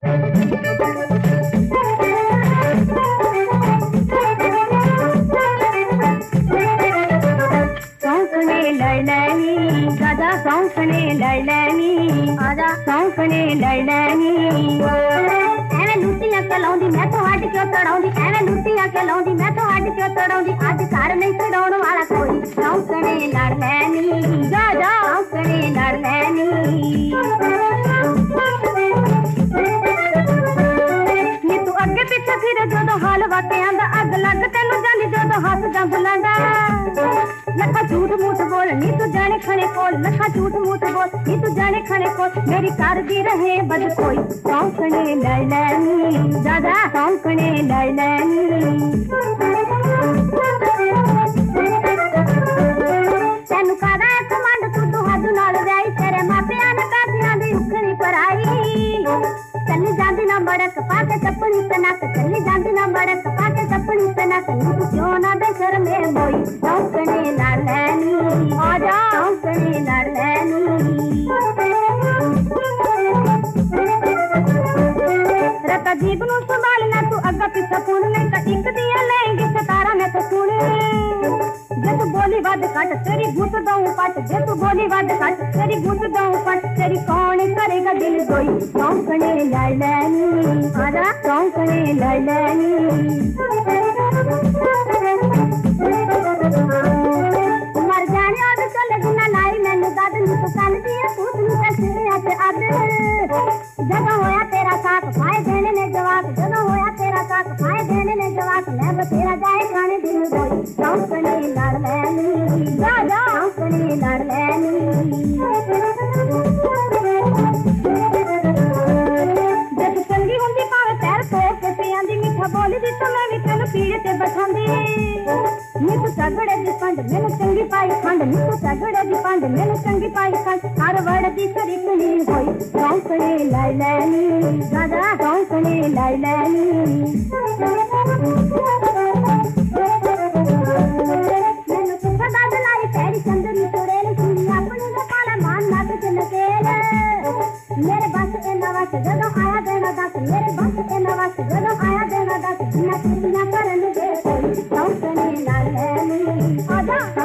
सौंकने लड़नी दादा सौंकने लड़नी आजा सौंकने लड़नी एवें लुटियां चलाउंदी मैं तो हट क्यों तड़ाउंदी एवें लुटियां चलाउंदी मैं तो हट क्यों तड़ाउंदी अज घर नहीं छड़ाउण वाला कोई सौंकने लड़ लैनी दादा सौंकने लड़ लैनी नी तू अगे पीछे फिर जो हाल वाते आंदा अग लग तेनू जांदी जो हाथ जा बुलांदा लखा झूठ मूठ बोल नी तू जाने खने कोल लखा झूठ मूठ बोल नी तू जाने खने कोल मेरी कार दी रहे बद कोई सौंकने लड़ लैनी दादा सौंकने लड़ लैनी तेनू कादा कमांड तू हद नाल जाई तेरे मापियां ने पैसियां दी उखड़ी पराई चली जांदी ना बड़क पाके चपड़ी ते नक चली जांदी ना बड़क पाके चपड़ी ते नक तू क्यों ना दे सर में मोई सौंकने लड़ लैनी आजा सौंकने लड़ लैनी रता जीब नू संभालना तू अग्गा पिछा सुन नहीं तो एक दिया लेंगी सतारा में तो सुन जे तू बोली वध कट तेरी घुट दऊं पट जे तू बोली वध कट तेरी घुट दऊं पट तेरी कौन करेगा दिल जोई सौंकने लड़ लैनी आजा सौंकने लड़ लैनी मर जाने और चले बिना लाई मैनू दद नी तो कल दिया पूत नी ते सिरिया ते अद जदों होया तेरा साथ पाए देने ने जवाब जदों होया तेरा साथ पाए देने ने जवाब मैं बतेरा जाए खाने दिल जोई सौंकने लड़ लैनी दादा सौंकने लड़ लैनी जद चंगी हुंदी भावे पैर ठोक के पियांदी मीठा बोली दी तो मैं भी तेनू पीड़े ते बठांदी नी तू झगड़े दी पंड मैनू चंगी पाई खंड नी तू झगड़े दी पंड मैनू चंगी पाई खंड हर वड़ दी सरीकनी होई सौंकने लड़ लैनी दादा सौंकने लड़ लैनी मैनू तू सदा लाई तेरी चंदनी चुड़ैल सुनी अपनी दे पाला मान नाच के नकेल मेरे बस इन्ना वस जदों आया देना दस मेरे बस इन्ना वस जदों आया देना दस जिन्ना करन दे कोई सौंकने लड़ लैनी आजा